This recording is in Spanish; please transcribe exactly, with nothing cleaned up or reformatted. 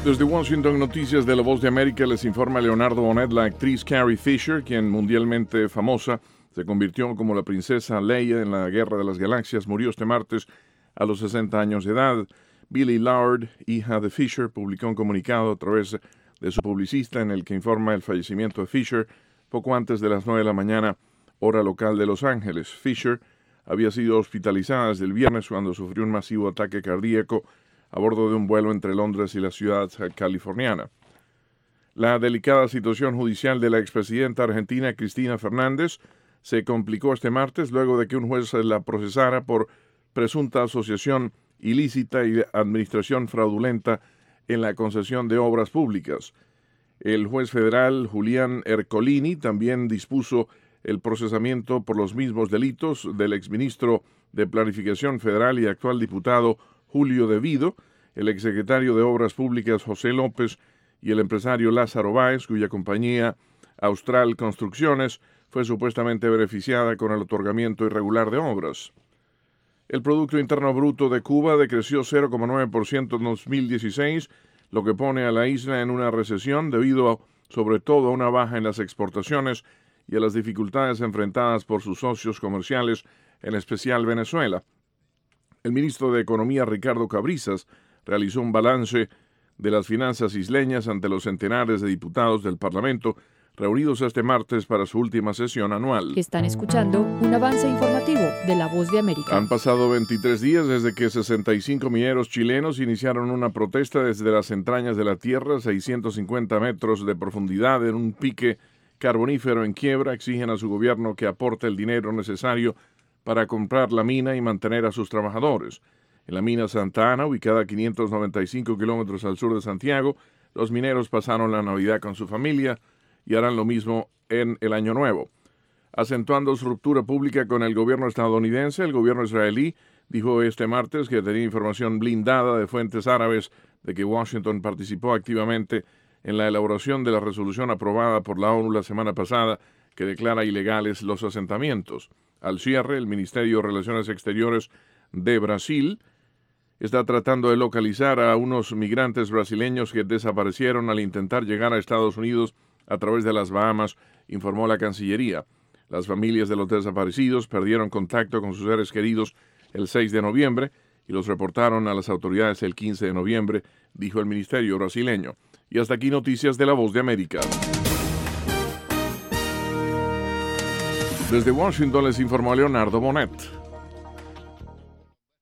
Desde Washington, Noticias de La Voz de América, les informa Leonardo Bonet. La actriz Carrie Fisher, quien mundialmente famosa, se convirtió como la princesa Leia en la Guerra de las Galaxias, murió este martes a los sesenta años de edad. Billie Lourd, hija de Fisher, publicó un comunicado a través de su publicista en el que informa el fallecimiento de Fisher poco antes de las nueve de la mañana, hora local de Los Ángeles. Fisher había sido hospitalizada desde el viernes cuando sufrió un masivo ataque cardíaco a bordo de un vuelo entre Londres y la ciudad californiana. La delicada situación judicial de la expresidenta argentina Cristina Fernández se complicó este martes luego de que un juez la procesara por presunta asociación ilícita y administración fraudulenta en la concesión de obras públicas. El juez federal Julián Ercolini también dispuso el procesamiento por los mismos delitos del exministro de Planificación Federal y actual diputado Julio De Vido, el exsecretario de Obras Públicas José López y el empresario Lázaro Báez, cuya compañía Austral Construcciones fue supuestamente beneficiada con el otorgamiento irregular de obras. El Producto Interno Bruto de Cuba decreció cero coma nueve por ciento en dos mil dieciséis, lo que pone a la isla en una recesión debido a, sobre todo a una baja en las exportaciones y a las dificultades enfrentadas por sus socios comerciales, en especial Venezuela. El ministro de Economía, Ricardo Cabrizas, realizó un balance de las finanzas isleñas ante los centenares de diputados del Parlamento reunidos este martes para su última sesión anual. Están escuchando un avance informativo de La Voz de América. Han pasado veintitrés días desde que sesenta y cinco mineros chilenos iniciaron una protesta desde las entrañas de la tierra, seiscientos cincuenta metros de profundidad, en un pique carbonífero en quiebra. Exigen a su gobierno que aporte el dinero necesario para comprar la mina y mantener a sus trabajadores. En la mina Santa Ana, ubicada a quinientos noventa y cinco kilómetros al sur de Santiago, los mineros pasaron la Navidad con su familia y harán lo mismo en el Año Nuevo. Acentuando su ruptura pública con el gobierno estadounidense, el gobierno israelí dijo este martes que tenía información blindada de fuentes árabes de que Washington participó activamente en la elaboración de la resolución aprobada por la ONU la semana pasada que declara ilegales los asentamientos. Al cierre, el Ministerio de Relaciones Exteriores de Brasil está tratando de localizar a unos migrantes brasileños que desaparecieron al intentar llegar a Estados Unidos a través de las Bahamas, informó la Cancillería. Las familias de los desaparecidos perdieron contacto con sus seres queridos el seis de noviembre y los reportaron a las autoridades el quince de noviembre, dijo el ministerio brasileño. Y hasta aquí noticias de La Voz de América. Desde Washington les informó Leonardo Bonet.